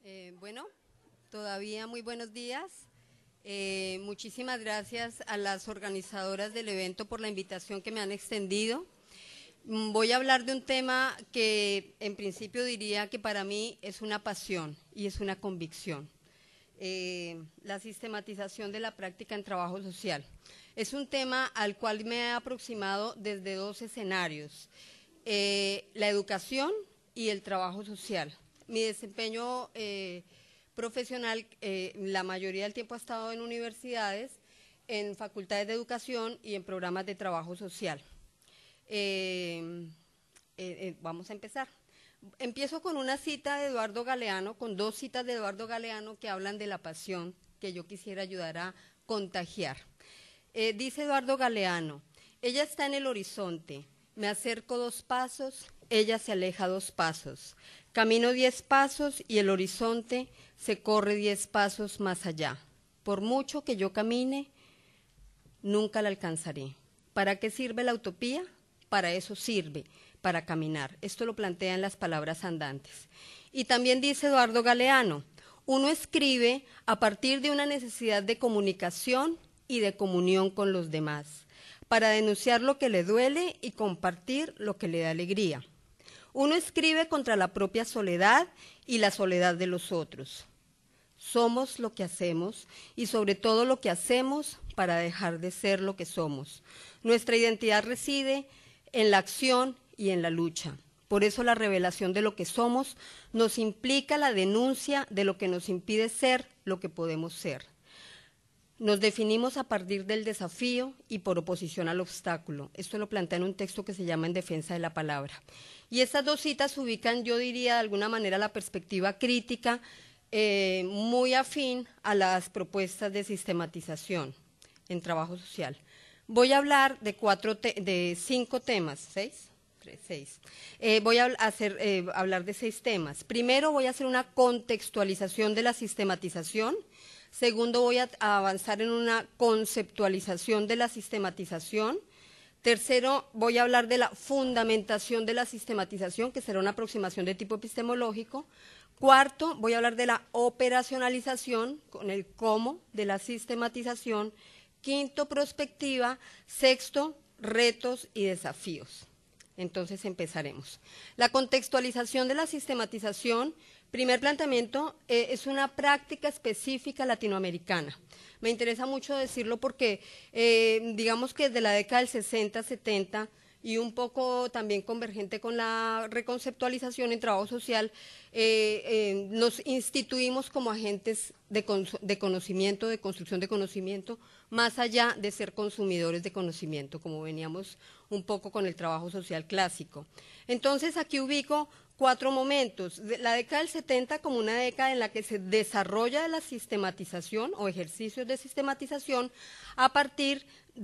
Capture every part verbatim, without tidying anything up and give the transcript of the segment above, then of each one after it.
Eh, bueno, todavía muy buenos días. Eh, muchísimas gracias a las organizadoras del evento por la invitación que me han extendido. Mm, Voy a hablar de un tema que en principio diría que para mí es una pasión y es una convicción. Eh, la sistematización de la práctica en trabajo social. Es un tema al cual me he aproximado desde dos escenarios, eh, la educación y el trabajo social. Mi desempeño eh, profesional, eh, la mayoría del tiempo ha estado en universidades, en facultades de educación y en programas de trabajo social. Eh, eh, eh, vamos a empezar. Empiezo con una cita de Eduardo Galeano, con dos citas de Eduardo Galeano que hablan de la pasión que yo quisiera ayudar a contagiar. Eh, dice Eduardo Galeano: ella está en el horizonte, me acerco dos pasos, ella se aleja dos pasos, camino diez pasos y el horizonte se corre diez pasos más allá. Por mucho que yo camine, nunca la alcanzaré. ¿Para qué sirve la utopía? Para eso sirve, para caminar. Esto lo plantea en las palabras andantes. Y también dice Eduardo Galeano: uno escribe a partir de una necesidad de comunicación y de comunión con los demás, para denunciar lo que le duele y compartir lo que le da alegría. Uno escribe contra la propia soledad y la soledad de los otros. Somos lo que hacemos y sobre todo lo que hacemos para dejar de ser lo que somos. Nuestra identidad reside en la acción y en la lucha. Por eso la revelación de lo que somos nos implica la denuncia de lo que nos impide ser lo que podemos ser. Nos definimos a partir del desafío y por oposición al obstáculo. Esto lo plantea en un texto que se llama En defensa de la palabra. Y estas dos citas ubican, yo diría, de alguna manera la perspectiva crítica eh, muy afín a las propuestas de sistematización en trabajo social. Voy a hablar de, cuatro te de cinco temas, ¿seis? Tres, seis. Eh, voy a hacer, eh, hablar de seis temas. Primero voy a hacer una contextualización de la sistematización. Segundo, voy a avanzar en una conceptualización de la sistematización. Tercero, voy a hablar de la fundamentación de la sistematización, que será una aproximación de tipo epistemológico. Cuarto, voy a hablar de la operacionalización, con el cómo de la sistematización. Quinto, prospectiva. Sexto, retos y desafíos. Entonces empezaremos. La contextualización de la sistematización. Primer planteamiento, eh, es una práctica específica latinoamericana. Me interesa mucho decirlo porque eh, digamos que desde la década del sesenta, setenta y un poco también convergente con la reconceptualización en trabajo social, eh, eh, nos instituimos como agentes de, de conocimiento, de construcción de conocimiento, más allá de ser consumidores de conocimiento, como veníamos un poco con el trabajo social clásico. Entonces aquí ubico cuatro momentos. La década del setenta como una década en la que se desarrolla la sistematización o ejercicios de sistematización a partir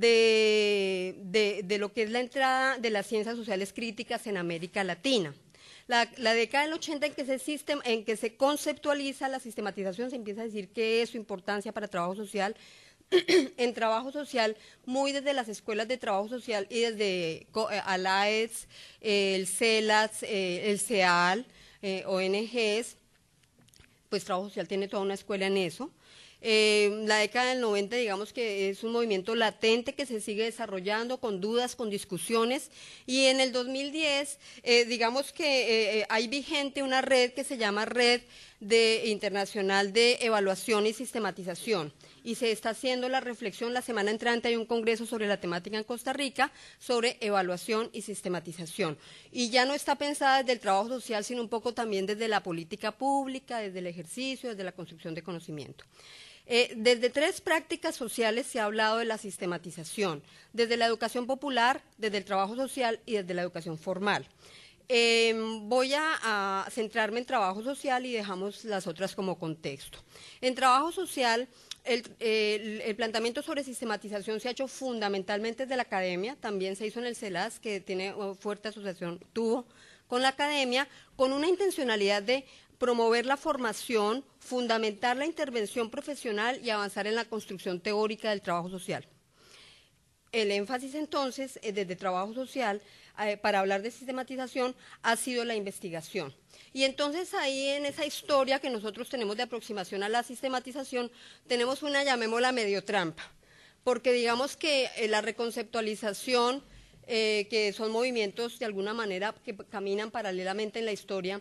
de, de, de lo que es la entrada de las ciencias sociales críticas en América Latina. La, la década del ochenta en que, se sistem, en que se conceptualiza la sistematización, se empieza a decir qué es su importancia para el trabajo social. En trabajo social, muy desde las escuelas de trabajo social y desde ALAES, eh, el CELAS, eh, el CEAL, eh, O N Ges, pues trabajo social tiene toda una escuela en eso. Eh, la década del noventa, digamos que es un movimiento latente que se sigue desarrollando con dudas, con discusiones, y en el dos mil diez, eh, digamos que eh, hay vigente una red que se llama Red de, Internacional de Evaluación y Sistematización, y se está haciendo la reflexión. La semana entrante hay un congreso sobre la temática en Costa Rica, sobre evaluación y sistematización, y ya no está pensada desde el trabajo social, sino un poco también desde la política pública, desde el ejercicio, desde la construcción de conocimiento. Eh, desde tres prácticas sociales se ha hablado de la sistematización, desde la educación popular, desde el trabajo social y desde la educación formal. Eh, voy a, a centrarme en trabajo social y dejamos las otras como contexto. En trabajo social, el, el, el planteamiento sobre sistematización se ha hecho fundamentalmente desde la academia, también se hizo en el CELAS, que tiene fuerte asociación, tuvo con la academia, con una intencionalidad de promover la formación, fundamentar la intervención profesional y avanzar en la construcción teórica del trabajo social. El énfasis entonces, desde trabajo social, eh, para hablar de sistematización ha sido la investigación. Y entonces ahí en esa historia que nosotros tenemos de aproximación a la sistematización, tenemos una, llamémosla, medio trampa, porque digamos que eh, la reconceptualización, eh, que son movimientos de alguna manera que caminan paralelamente en la historia,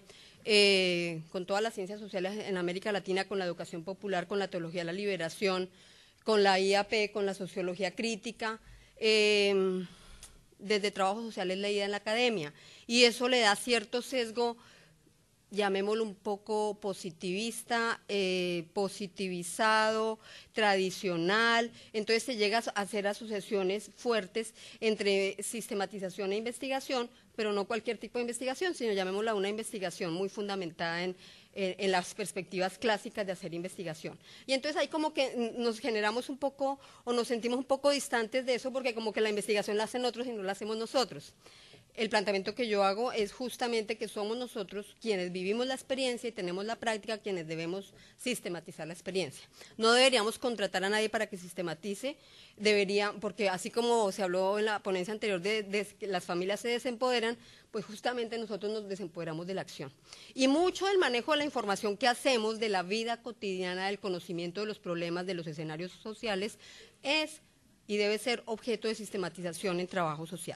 eh, con todas las ciencias sociales en América Latina, con la educación popular, con la teología de la liberación, con la I A P, con la sociología crítica, eh, desde trabajos sociales leída en la academia, y eso le da cierto sesgo, llamémoslo un poco positivista, eh, positivizado, tradicional. Entonces se llega a hacer asociaciones fuertes entre sistematización e investigación, pero no cualquier tipo de investigación, sino llamémosla una investigación muy fundamentada en, en, en las perspectivas clásicas de hacer investigación. Y entonces ahí como que nos generamos un poco, o nos sentimos un poco distantes de eso, porque como que la investigación la hacen otros y no la hacemos nosotros. El planteamiento que yo hago es justamente que somos nosotros quienes vivimos la experiencia y tenemos la práctica, quienes debemos sistematizar la experiencia. No deberíamos contratar a nadie para que sistematice, debería, porque así como se habló en la ponencia anterior de, de que las familias se desempoderan, pues justamente nosotros nos desempoderamos de la acción. Y mucho del manejo de la información que hacemos de la vida cotidiana, del conocimiento de los problemas, de los escenarios sociales, es y debe ser objeto de sistematización en trabajo social.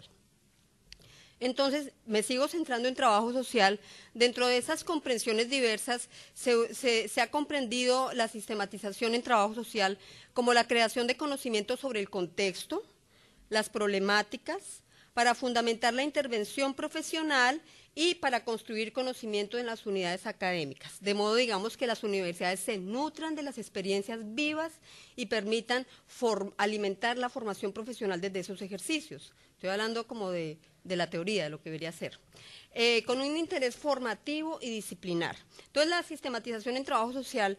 Entonces, me sigo centrando en trabajo social. Dentro de esas comprensiones diversas, se, se, se ha comprendido la sistematización en trabajo social como la creación de conocimientos sobre el contexto, las problemáticas, para fundamentar la intervención profesional y para construir conocimiento en las unidades académicas. De modo, digamos, que las universidades se nutran de las experiencias vivas y permitan alimentar la formación profesional desde esos ejercicios. Estoy hablando como de, de la teoría, de lo que debería ser. Eh, con un interés formativo y disciplinar. Entonces, la sistematización en trabajo social,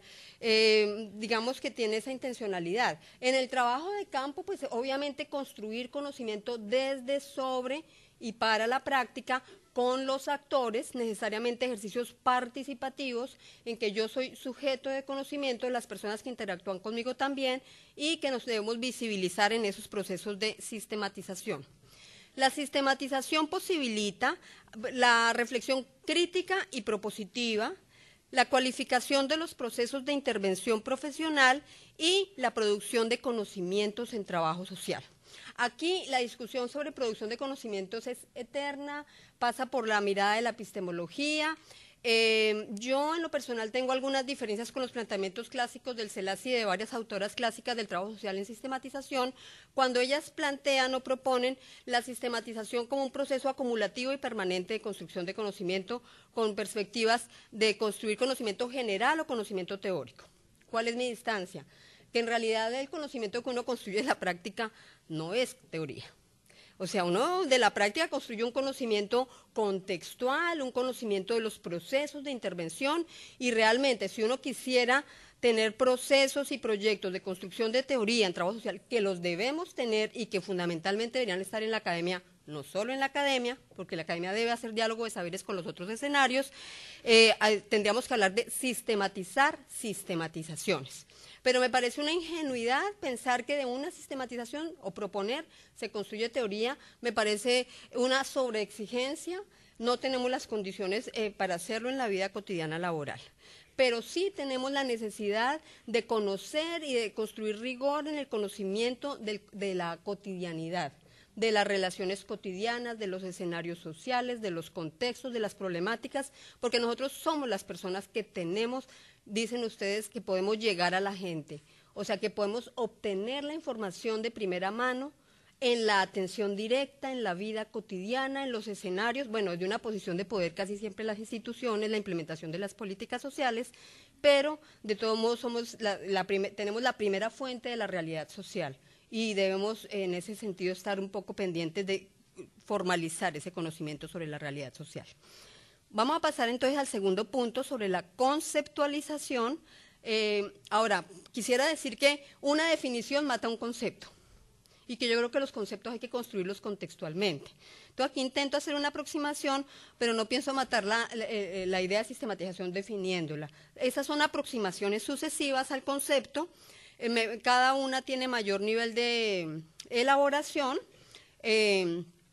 eh, digamos que tiene esa intencionalidad. En el trabajo de campo, pues obviamente construir conocimiento desde, sobre y para la práctica con los actores, necesariamente ejercicios participativos en que yo soy sujeto de conocimiento, las personas que interactúan conmigo también, y que nos debemos visibilizar en esos procesos de sistematización. La sistematización posibilita la reflexión crítica y propositiva, la cualificación de los procesos de intervención profesional y la producción de conocimientos en trabajo social. Aquí la discusión sobre producción de conocimientos es eterna, pasa por la mirada de la epistemología. Eh, yo en lo personal tengo algunas diferencias con los planteamientos clásicos del CELAS y de varias autoras clásicas del trabajo social en sistematización, cuando ellas plantean o proponen la sistematización como un proceso acumulativo y permanente de construcción de conocimiento con perspectivas de construir conocimiento general o conocimiento teórico. ¿Cuál es mi distancia? Que en realidad el conocimiento que uno construye en la práctica no es teoría. O sea, uno de la práctica construye un conocimiento contextual, un conocimiento de los procesos de intervención, y realmente si uno quisiera tener procesos y proyectos de construcción de teoría en trabajo social, que los debemos tener y que fundamentalmente deberían estar en la academia, no solo en la academia, porque la academia debe hacer diálogo de saberes con los otros escenarios, eh, tendríamos que hablar de sistematizar sistematizaciones. Pero me parece una ingenuidad pensar que de una sistematización o proponer se construye teoría, me parece una sobreexigencia, no tenemos las condiciones eh, para hacerlo en la vida cotidiana laboral. Pero sí tenemos la necesidad de conocer y de construir rigor en el conocimiento del, de la cotidianidad, de las relaciones cotidianas, de los escenarios sociales, de los contextos, de las problemáticas, porque nosotros somos las personas que tenemos, dicen ustedes, que podemos llegar a la gente, o sea, que podemos obtener la información de primera mano en la atención directa, en la vida cotidiana, en los escenarios, bueno, de una posición de poder casi siempre las instituciones, la implementación de las políticas sociales, pero de todos modos somos la, la prime, tenemos la primera fuente de la realidad social y debemos en ese sentido estar un poco pendientes de formalizar ese conocimiento sobre la realidad social. Vamos a pasar entonces al segundo punto sobre la conceptualización. Eh, ahora, quisiera decir que una definición mata un concepto y que yo creo que los conceptos hay que construirlos contextualmente. Entonces aquí intento hacer una aproximación, pero no pienso matar la, la, la idea de sistematización definiéndola. Esas son aproximaciones sucesivas al concepto, eh, me, cada una tiene mayor nivel de elaboración. Eh,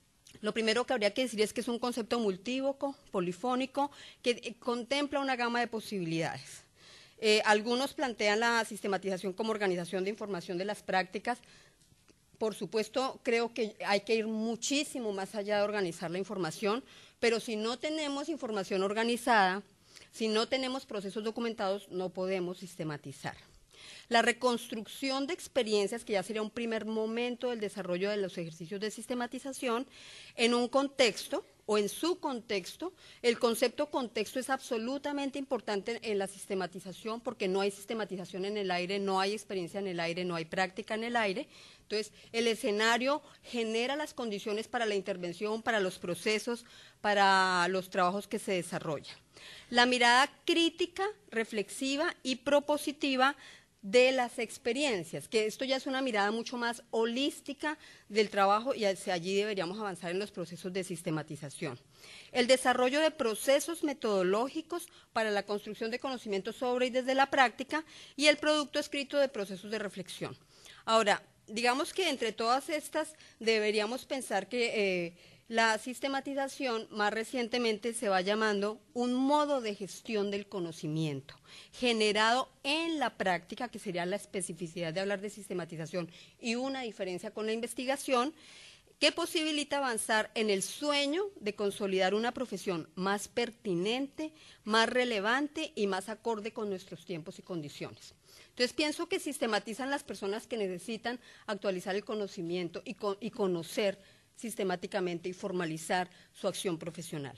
Lo primero que habría que decir es que es un concepto multívoco, polifónico, que eh, contempla una gama de posibilidades. Eh, algunos plantean la sistematización como organización de información de las prácticas. Por supuesto, creo que hay que ir muchísimo más allá de organizar la información, pero si no tenemos información organizada, si no tenemos procesos documentados, no podemos sistematizar. La reconstrucción de experiencias, que ya sería un primer momento del desarrollo de los ejercicios de sistematización, en un contexto o en su contexto. El concepto contexto es absolutamente importante en la sistematización, porque no hay sistematización en el aire, no hay experiencia en el aire, no hay práctica en el aire. Entonces, el escenario genera las condiciones para la intervención, para los procesos, para los trabajos que se desarrollan. La mirada crítica, reflexiva y propositiva de las experiencias, que esto ya es una mirada mucho más holística del trabajo, y hacia allí deberíamos avanzar en los procesos de sistematización. El desarrollo de procesos metodológicos para la construcción de conocimientos sobre y desde la práctica, y el producto escrito de procesos de reflexión. Ahora, digamos que entre todas estas deberíamos pensar que eh, la sistematización más recientemente se va llamando un modo de gestión del conocimiento, generado en la práctica, que sería la especificidad de hablar de sistematización y una diferencia con la investigación, que posibilita avanzar en el sueño de consolidar una profesión más pertinente, más relevante y más acorde con nuestros tiempos y condiciones. Entonces, pienso que sistematizan las personas que necesitan actualizar el conocimiento y, con, y conocer sistemáticamente y formalizar su acción profesional.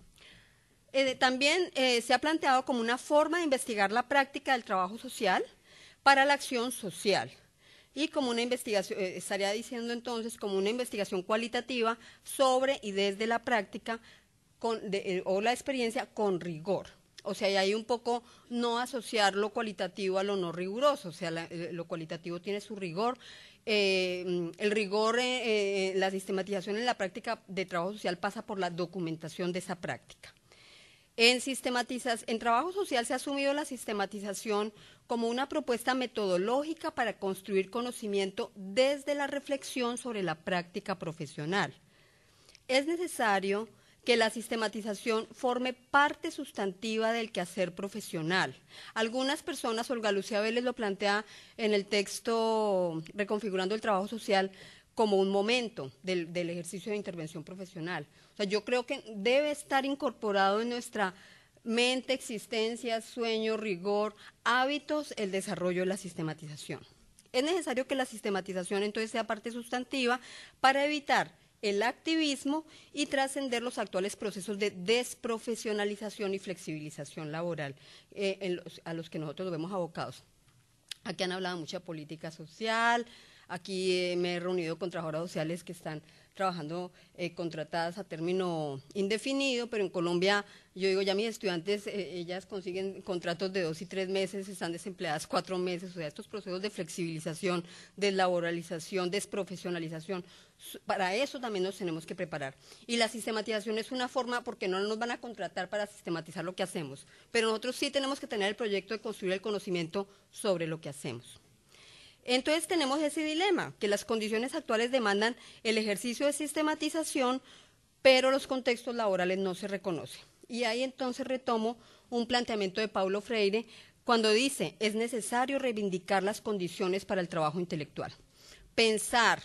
Eh, también eh, se ha planteado como una forma de investigar la práctica del trabajo social para la acción social, y como una investigación, eh, estaría diciendo entonces, como una investigación cualitativa sobre y desde la práctica con, de, eh, o la experiencia con rigor. O sea, y ahí un poco no asociar lo cualitativo a lo no riguroso, o sea, la, eh, lo cualitativo tiene su rigor. Eh, el rigor, eh, eh, la sistematización en la práctica de trabajo social pasa por la documentación de esa práctica. En, en trabajo social se ha asumido la sistematización como una propuesta metodológica para construir conocimiento desde la reflexión sobre la práctica profesional. Es necesario que la sistematización forme parte sustantiva del quehacer profesional. Algunas personas, Olga Lucía Vélez lo plantea en el texto Reconfigurando el Trabajo Social, como un momento del, del ejercicio de intervención profesional. O sea, yo creo que debe estar incorporado en nuestra mente, existencia, sueño, rigor, hábitos, el desarrollo de la sistematización. Es necesario que la sistematización entonces sea parte sustantiva para evitar el activismo y trascender los actuales procesos de desprofesionalización y flexibilización laboral eh, en los, a los que nosotros nos vemos abocados. Aquí han hablado mucha política social, aquí eh, me he reunido con trabajadoras sociales que están trabajando eh, contratadas a término indefinido, pero en Colombia, yo digo, ya mis estudiantes, eh, ellas consiguen contratos de dos y tres meses, están desempleadas cuatro meses, o sea, estos procesos de flexibilización, deslaboralización, desprofesionalización, para eso también nos tenemos que preparar. Y la sistematización es una forma, porque no nos van a contratar para sistematizar lo que hacemos, pero nosotros sí tenemos que tener el proyecto de construir el conocimiento sobre lo que hacemos. Entonces tenemos ese dilema, que las condiciones actuales demandan el ejercicio de sistematización, pero los contextos laborales no se reconocen. Y ahí entonces retomo un planteamiento de Paulo Freire, cuando dice, es necesario reivindicar las condiciones para el trabajo intelectual. Pensar,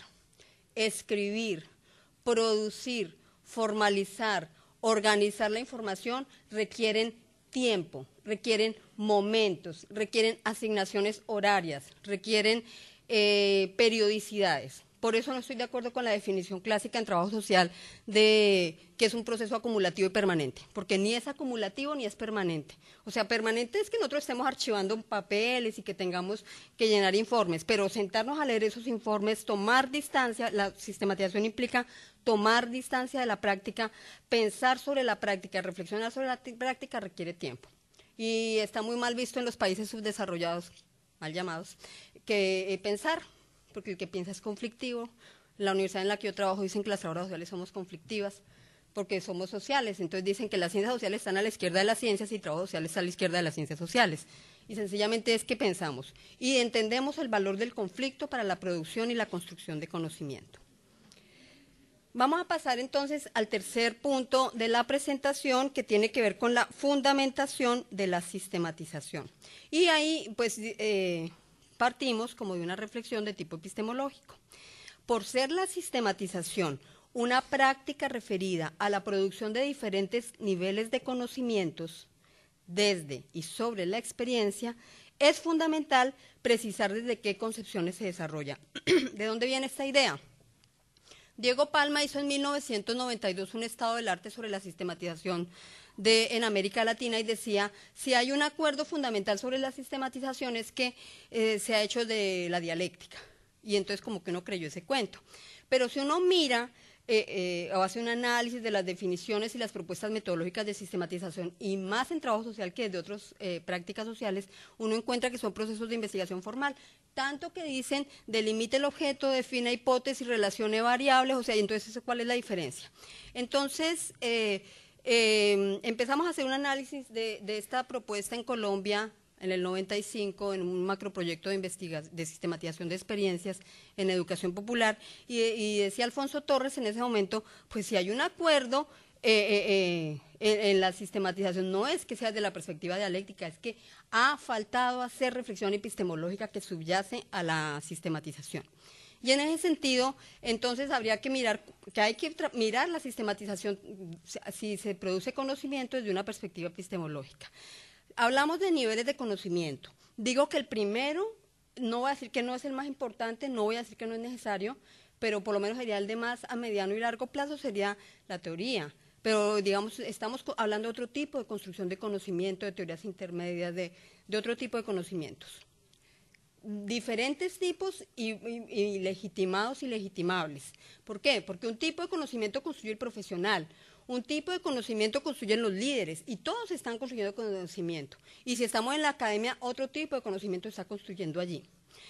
escribir, producir, formalizar, organizar la información requieren tiempo, requieren momentos, requieren asignaciones horarias, requieren eh, periodicidades. Por eso no estoy de acuerdo con la definición clásica en trabajo social de que es un proceso acumulativo y permanente, porque ni es acumulativo ni es permanente. O sea, permanente es que nosotros estemos archivando papeles y que tengamos que llenar informes, pero sentarnos a leer esos informes, tomar distancia, la sistematización implica tomar distancia de la práctica, pensar sobre la práctica, reflexionar sobre la práctica requiere tiempo. Y está muy mal visto en los países subdesarrollados, mal llamados, que eh, pensar, porque el que piensa es conflictivo. La universidad en la que yo trabajo dicen que las trabajadoras sociales somos conflictivas, porque somos sociales, entonces dicen que las ciencias sociales están a la izquierda de las ciencias y el trabajo social está a la izquierda de las ciencias sociales. Y sencillamente es que pensamos y entendemos el valor del conflicto para la producción y la construcción de conocimiento. Vamos a pasar entonces al tercer punto de la presentación, que tiene que ver con la fundamentación de la sistematización. Y ahí pues eh, partimos como de una reflexión de tipo epistemológico. Por ser la sistematización una práctica referida a la producción de diferentes niveles de conocimientos desde y sobre la experiencia, es fundamental precisar desde qué concepciones se desarrolla. ¿De dónde viene esta idea? Diego Palma hizo en mil novecientos noventa y dos un estado del arte sobre la sistematización de, en América Latina, y decía, si hay un acuerdo fundamental sobre la sistematización es que eh, se ha hecho de la dialéctica. Y entonces como que uno creyó ese cuento. Pero si uno mira eh, eh, o hace un análisis de las definiciones y las propuestas metodológicas de sistematización, y más en trabajo social que de otras eh, prácticas sociales, uno encuentra que son procesos de investigación formal, tanto que dicen delimite el objeto, define hipótesis, relacione variables, o sea, y entonces ¿cuál es la diferencia? Entonces, eh, eh, empezamos a hacer un análisis de, de esta propuesta en Colombia en el noventa y cinco, en un macroproyecto de investigación, de sistematización de experiencias en educación popular, y, y decía Alfonso Torres en ese momento, pues si hay un acuerdo eh, eh, eh, en, en la sistematización, no es que sea de la perspectiva dialéctica, es que ha faltado hacer reflexión epistemológica que subyace a la sistematización. Y en ese sentido, entonces habría que mirar, que hay que mirar la sistematización, si se produce conocimiento desde una perspectiva epistemológica. Hablamos de niveles de conocimiento. Digo que el primero, no voy a decir que no es el más importante, no voy a decir que no es necesario, pero por lo menos sería el de más a mediano y largo plazo, sería la teoría. Pero digamos, estamos hablando de otro tipo de construcción de conocimiento, de teorías intermedias, de, de otro tipo de conocimientos. Diferentes tipos y, y, y legitimados y legitimables. ¿Por qué? Porque un tipo de conocimiento construye el profesional, un tipo de conocimiento construyen los líderes, y todos están construyendo conocimiento. Y si estamos en la academia, otro tipo de conocimiento está construyendo allí.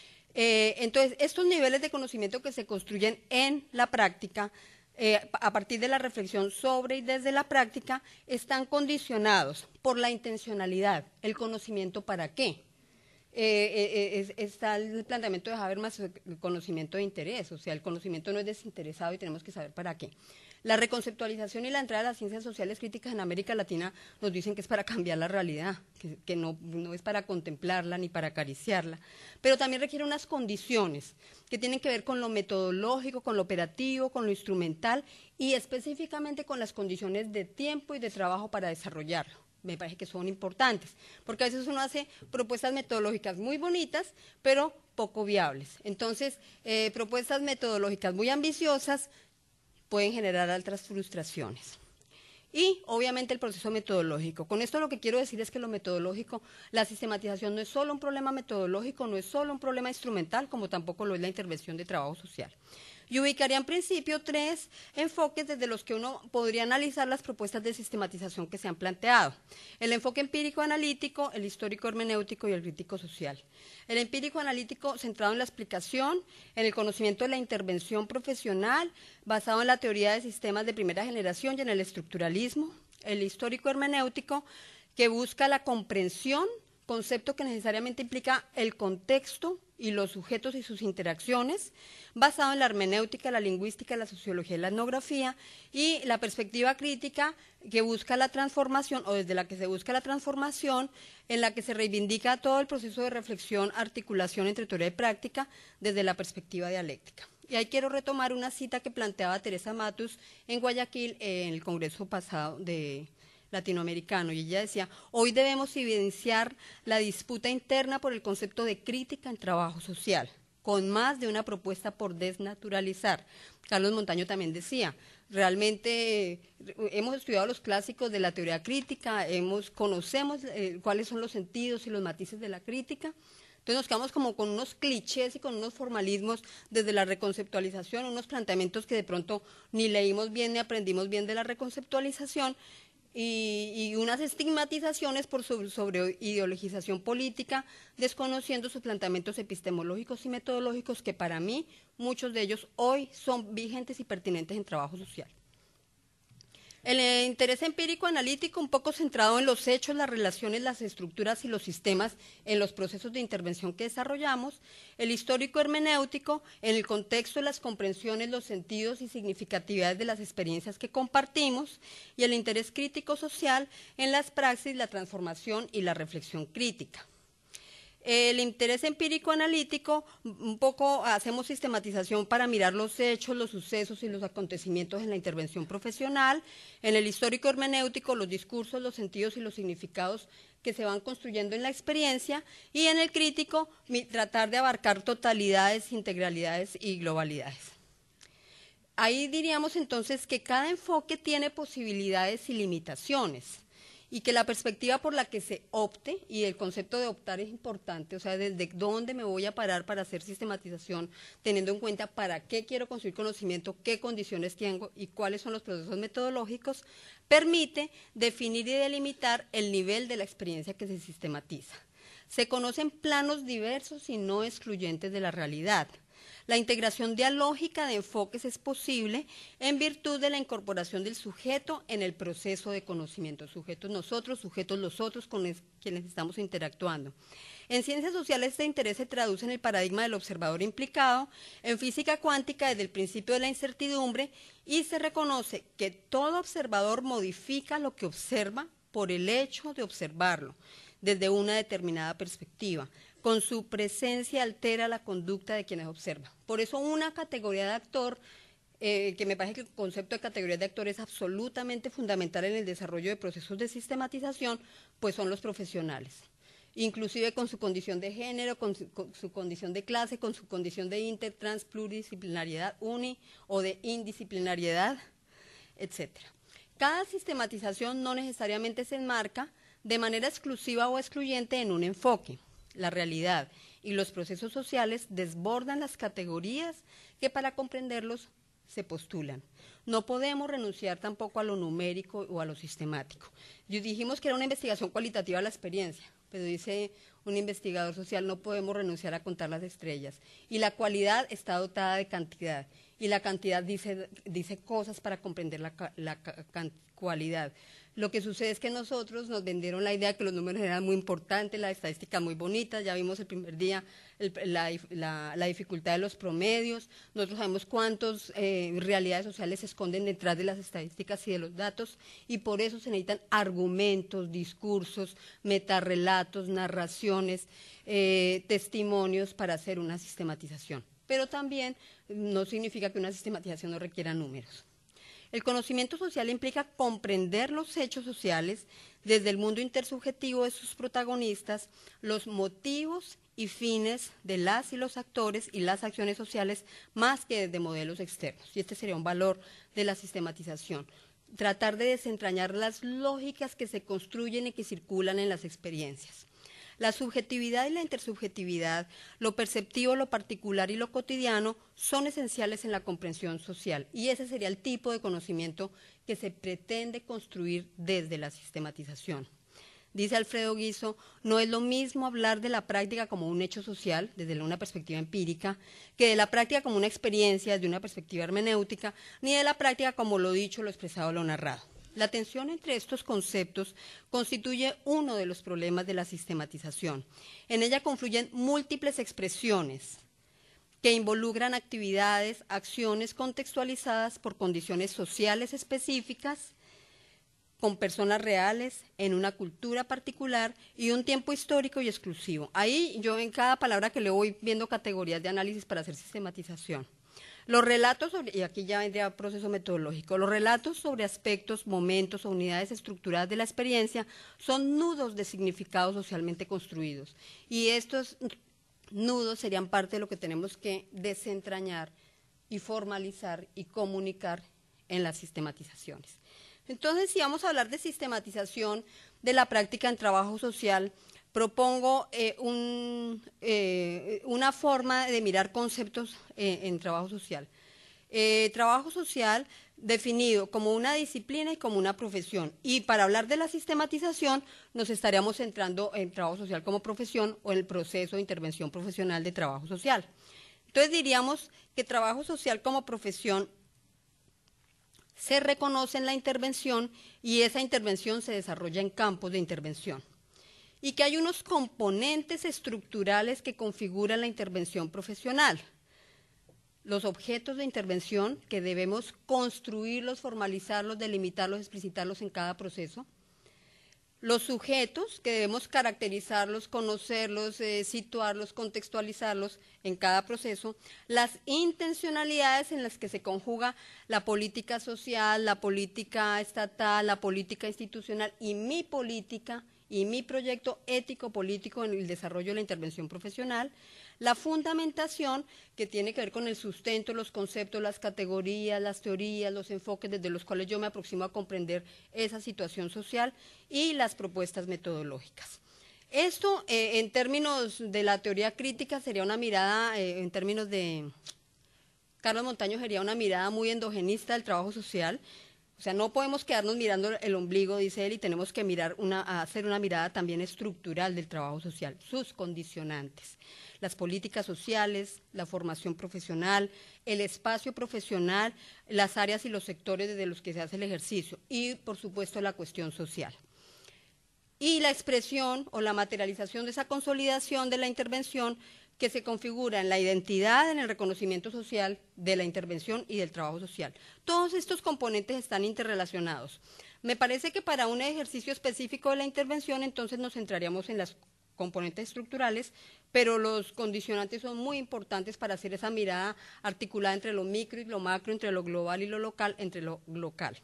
Eh, entonces, estos niveles de conocimiento que se construyen en la práctica, eh, a partir de la reflexión sobre y desde la práctica, están condicionados por la intencionalidad, el conocimiento para qué. Eh, eh, es, está el planteamiento de Habermas, el conocimiento de interés, o sea, el conocimiento no es desinteresado y tenemos que saber para qué. La reconceptualización y la entrada de las ciencias sociales críticas en América Latina nos dicen que es para cambiar la realidad, que, que no, no es para contemplarla ni para acariciarla, pero también requiere unas condiciones que tienen que ver con lo metodológico, con lo operativo, con lo instrumental y específicamente con las condiciones de tiempo y de trabajo para desarrollarlo. Me parece que son importantes, porque a veces uno hace propuestas metodológicas muy bonitas, pero poco viables. Entonces, eh, propuestas metodológicas muy ambiciosas pueden generar altas frustraciones. Y, obviamente, el proceso metodológico. Con esto lo que quiero decir es que lo metodológico, la sistematización no es solo un problema metodológico, no es solo un problema instrumental, como tampoco lo es la intervención de trabajo social. Y ubicaría en principio tres enfoques desde los que uno podría analizar las propuestas de sistematización que se han planteado. El enfoque empírico-analítico, el histórico-hermenéutico y el crítico-social. El empírico-analítico centrado en la explicación, en el conocimiento de la intervención profesional, basado en la teoría de sistemas de primera generación y en el estructuralismo. El histórico-hermenéutico, que busca la comprensión, concepto que necesariamente implica el contexto y los sujetos y sus interacciones, basado en la hermenéutica, la lingüística, la sociología y la etnografía, y la perspectiva crítica que busca la transformación, o desde la que se busca la transformación, en la que se reivindica todo el proceso de reflexión, articulación entre teoría y práctica, desde la perspectiva dialéctica. Y ahí quiero retomar una cita que planteaba Teresa Matus en Guayaquil en el congreso pasado de latinoamericano, y ella decía, hoy debemos evidenciar la disputa interna por el concepto de crítica en trabajo social, con más de una propuesta por desnaturalizar. Carlos Montaño también decía, realmente eh, hemos estudiado los clásicos de la teoría crítica, hemos, conocemos eh, cuáles son los sentidos y los matices de la crítica. Entonces nos quedamos como con unos clichés y con unos formalismos desde la reconceptualización, unos planteamientos que de pronto ni leímos bien ni aprendimos bien de la reconceptualización, Y, y unas estigmatizaciones por sobre, sobre ideologización política, desconociendo sus planteamientos epistemológicos y metodológicos que para mí, muchos de ellos hoy son vigentes y pertinentes en trabajo social. El eh, interés empírico analítico un poco centrado en los hechos, las relaciones, las estructuras y los sistemas en los procesos de intervención que desarrollamos. El histórico hermenéutico en el contexto, las comprensiones, los sentidos y significatividades de las experiencias que compartimos. Y el interés crítico social en las praxis, la transformación y la reflexión crítica. El interés empírico analítico, un poco hacemos sistematización para mirar los hechos, los sucesos y los acontecimientos en la intervención profesional. En el histórico hermenéutico, los discursos, los sentidos y los significados que se van construyendo en la experiencia. Y en el crítico, tratar de abarcar totalidades, integralidades y globalidades. Ahí diríamos entonces que cada enfoque tiene posibilidades y limitaciones, y que la perspectiva por la que se opte, y el concepto de optar es importante, o sea, desde dónde me voy a parar para hacer sistematización, teniendo en cuenta para qué quiero construir conocimiento, qué condiciones tengo y cuáles son los procesos metodológicos, permite definir y delimitar el nivel de la experiencia que se sistematiza. Se conocen planos diversos y no excluyentes de la realidad. La integración dialógica de enfoques es posible en virtud de la incorporación del sujeto en el proceso de conocimiento. Sujetos nosotros, sujetos los otros con quienes estamos interactuando. En ciencias sociales este interés se traduce en el paradigma del observador implicado, en física cuántica desde el principio de la incertidumbre, y se reconoce que todo observador modifica lo que observa por el hecho de observarlo, desde una determinada perspectiva. Con su presencia altera la conducta de quienes observan. Por eso una categoría de actor, eh, que me parece que el concepto de categoría de actor es absolutamente fundamental en el desarrollo de procesos de sistematización, pues son los profesionales. Inclusive con su condición de género, con su, con su condición de clase, con su condición de inter, trans, pluridisciplinariedad, uni o de indisciplinariedad, etcétera. Cada sistematización no necesariamente se enmarca de manera exclusiva o excluyente en un enfoque. La realidad y los procesos sociales desbordan las categorías que para comprenderlos se postulan. No podemos renunciar tampoco a lo numérico o a lo sistemático. Y dijimos que era una investigación cualitativa de la experiencia, pero dice un investigador social, no podemos renunciar a contar las estrellas. Y la cualidad está dotada de cantidad, y la cantidad dice, dice cosas para comprender la, la cualidad. Lo que sucede es que nosotros nos vendieron la idea de que los números eran muy importantes, la estadística muy bonita, ya vimos el primer día el, la, la, la dificultad de los promedios, nosotros sabemos cuántas eh, realidades sociales se esconden detrás de las estadísticas y de los datos, y por eso se necesitan argumentos, discursos, metarrelatos, narraciones, eh, testimonios para hacer una sistematización. Pero también no significa que una sistematización no requiera números. El conocimiento social implica comprender los hechos sociales desde el mundo intersubjetivo de sus protagonistas, los motivos y fines de las y los actores y las acciones sociales, más que desde modelos externos. Y este sería un valor de la sistematización. Tratar de desentrañar las lógicas que se construyen y que circulan en las experiencias. La subjetividad y la intersubjetividad, lo perceptivo, lo particular y lo cotidiano son esenciales en la comprensión social, y ese sería el tipo de conocimiento que se pretende construir desde la sistematización. Dice Alfredo Guizo, no es lo mismo hablar de la práctica como un hecho social, desde una perspectiva empírica, que de la práctica como una experiencia, desde una perspectiva hermenéutica, ni de la práctica como lo dicho, lo expresado, lo narrado. La tensión entre estos conceptos constituye uno de los problemas de la sistematización. En ella confluyen múltiples expresiones que involucran actividades, acciones contextualizadas por condiciones sociales específicas, con personas reales, en una cultura particular y un tiempo histórico y exclusivo. Ahí yo en cada palabra que leo voy viendo categorías de análisis para hacer sistematización. Los relatos, sobre, y aquí ya vendría proceso metodológico, los relatos sobre aspectos, momentos o unidades estructuradas de la experiencia son nudos de significados socialmente construidos. Y estos nudos serían parte de lo que tenemos que desentrañar y formalizar y comunicar en las sistematizaciones. Entonces, si vamos a hablar de sistematización de la práctica en trabajo social, propongo eh, un, eh, una forma de mirar conceptos eh, en trabajo social. Eh, trabajo social definido como una disciplina y como una profesión. Y para hablar de la sistematización nos estaríamos centrando en trabajo social como profesión o en el proceso de intervención profesional de trabajo social. Entonces diríamos que trabajo social como profesión se reconoce en la intervención y esa intervención se desarrolla en campos de intervención. Y que hay unos componentes estructurales que configuran la intervención profesional. Los objetos de intervención que debemos construirlos, formalizarlos, delimitarlos, explicitarlos en cada proceso. Los sujetos que debemos caracterizarlos, conocerlos, eh, situarlos, contextualizarlos en cada proceso. Las intencionalidades en las que se conjuga la política social, la política estatal, la política institucional y mi política y mi proyecto ético-político en el desarrollo de la intervención profesional. La fundamentación, que tiene que ver con el sustento, los conceptos, las categorías, las teorías, los enfoques desde los cuales yo me aproximo a comprender esa situación social, y las propuestas metodológicas. Esto, eh, en términos de la teoría crítica, sería una mirada, eh, en términos de Carlos Montaño, sería una mirada muy endogenista del trabajo social. O sea, no podemos quedarnos mirando el ombligo, dice él, y tenemos que mirar una, hacer una mirada también estructural del trabajo social, sus condicionantes, las políticas sociales, la formación profesional, el espacio profesional, las áreas y los sectores desde los que se hace el ejercicio y, por supuesto, la cuestión social. Y la expresión o la materialización de esa consolidación de la intervención que se configura en la identidad, en el reconocimiento social de la intervención y del trabajo social. Todos estos componentes están interrelacionados. Me parece que para un ejercicio específico de la intervención, entonces nos centraríamos en las componentes estructurales, pero los condicionantes son muy importantes para hacer esa mirada articulada entre lo micro y lo macro, entre lo global y lo local, entre lo local.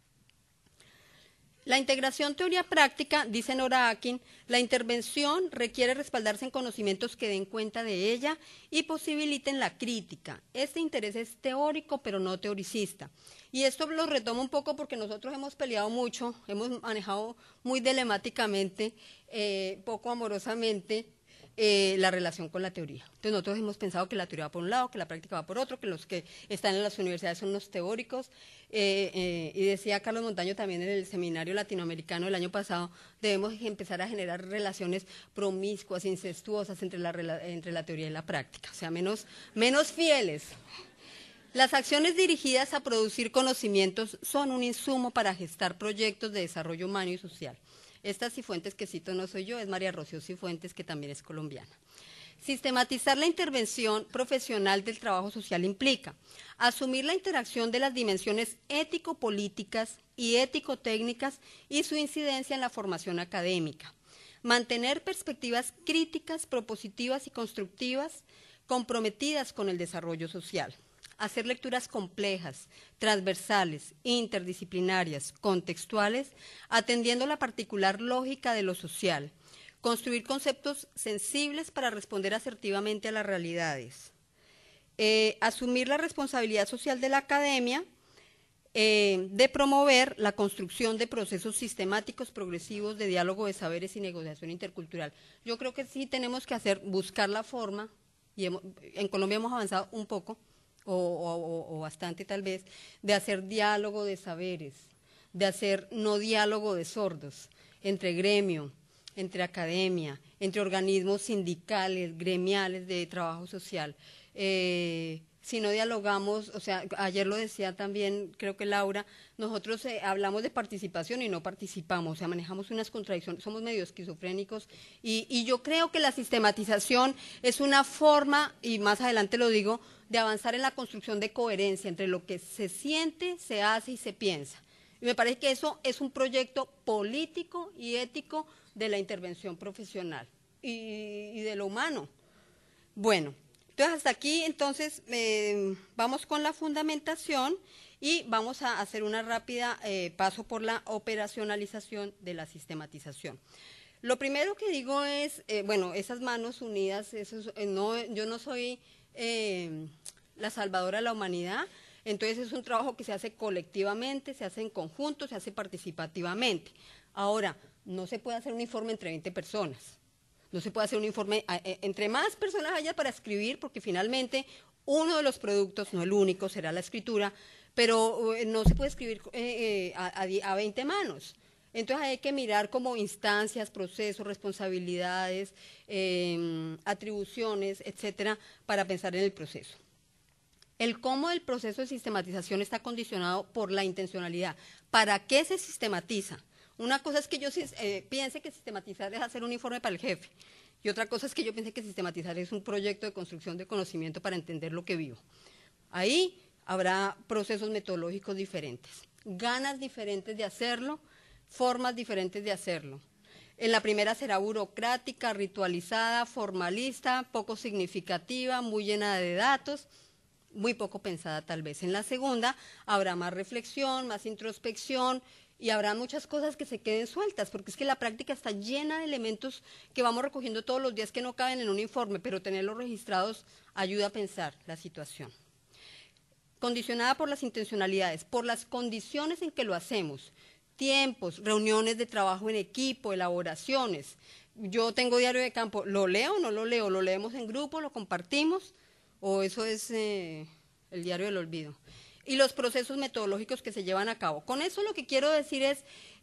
La integración teoría-práctica, dice Nora Akin, la intervención requiere respaldarse en conocimientos que den cuenta de ella y posibiliten la crítica. Este interés es teórico, pero no teoricista. Y esto lo retomo un poco porque nosotros hemos peleado mucho, hemos manejado muy dilemáticamente, eh, poco amorosamente, Eh, la relación con la teoría. Entonces nosotros hemos pensado que la teoría va por un lado, que la práctica va por otro, que los que están en las universidades son los teóricos, eh, eh, y decía Carlos Montaño también en el seminario latinoamericano del año pasado, debemos empezar a generar relaciones promiscuas, incestuosas entre la, entre la teoría y la práctica, o sea, menos, menos fieles. Las acciones dirigidas a producir conocimientos son un insumo para gestar proyectos de desarrollo humano y social. Esta Cifuentes que cito no soy yo, es María Rocío Cifuentes, que también es colombiana. Sistematizar la intervención profesional del trabajo social implica asumir la interacción de las dimensiones ético-políticas y ético-técnicas y su incidencia en la formación académica, mantener perspectivas críticas, propositivas y constructivas comprometidas con el desarrollo social, hacer lecturas complejas, transversales, interdisciplinarias, contextuales, atendiendo la particular lógica de lo social, construir conceptos sensibles para responder asertivamente a las realidades, eh, asumir la responsabilidad social de la academia, eh, de promover la construcción de procesos sistemáticos, progresivos, de diálogo de saberes y negociación intercultural. Yo creo que sí tenemos que hacer, buscar la forma, y hemos, en Colombia hemos avanzado un poco, O, o, o bastante tal vez, de hacer diálogo de saberes, de hacer no diálogo de sordos, entre gremio, entre academia, entre organismos sindicales, gremiales de trabajo social. Eh, si no dialogamos, o sea, ayer lo decía también, creo que Laura, nosotros eh, hablamos de participación y no participamos, o sea, manejamos unas contradicciones, somos medio esquizofrénicos, y, y yo creo que la sistematización es una forma, y más adelante lo digo, de avanzar en la construcción de coherencia entre lo que se siente, se hace y se piensa. Y me parece que eso es un proyecto político y ético de la intervención profesional y, y de lo humano. Bueno, entonces hasta aquí, entonces, eh, vamos con la fundamentación y vamos a hacer una rápida eh, paso por la operacionalización de la sistematización. Lo primero que digo es, eh, bueno, esas manos unidas, esos, eh, no, yo no soy eh, la salvadora de la humanidad, entonces es un trabajo que se hace colectivamente, se hace en conjunto, se hace participativamente. Ahora, no se puede hacer un informe entre veinte personas, no se puede hacer un informe, eh, entre más personas haya para escribir, porque finalmente uno de los productos, no el único, será la escritura, pero eh, no se puede escribir eh, eh, a, a veinte manos. Entonces hay que mirar como instancias, procesos, responsabilidades, eh, atribuciones, etcétera, para pensar en el proceso. El cómo del proceso de sistematización está condicionado por la intencionalidad. ¿Para qué se sistematiza? Una cosa es que yo eh, piense que sistematizar es hacer un informe para el jefe, y otra cosa es que yo piense que sistematizar es un proyecto de construcción de conocimiento para entender lo que vivo. Ahí habrá procesos metodológicos diferentes, ganas diferentes de hacerlo, formas diferentes de hacerlo. En la primera será burocrática, ritualizada, formalista, poco significativa, muy llena de datos, muy poco pensada tal vez. En la segunda habrá más reflexión, más introspección, y habrá muchas cosas que se queden sueltas, porque es que la práctica está llena de elementos que vamos recogiendo todos los días que no caben en un informe, pero tenerlos registrados ayuda a pensar la situación. Condicionada por las intencionalidades, por las condiciones en que lo hacemos, tiempos, reuniones de trabajo en equipo, elaboraciones. Yo tengo diario de campo, ¿lo leo o no lo leo? ¿Lo leemos en grupo, lo compartimos? ¿O eso es eh, el diario del olvido? Y los procesos metodológicos que se llevan a cabo. Con eso lo que quiero decir es,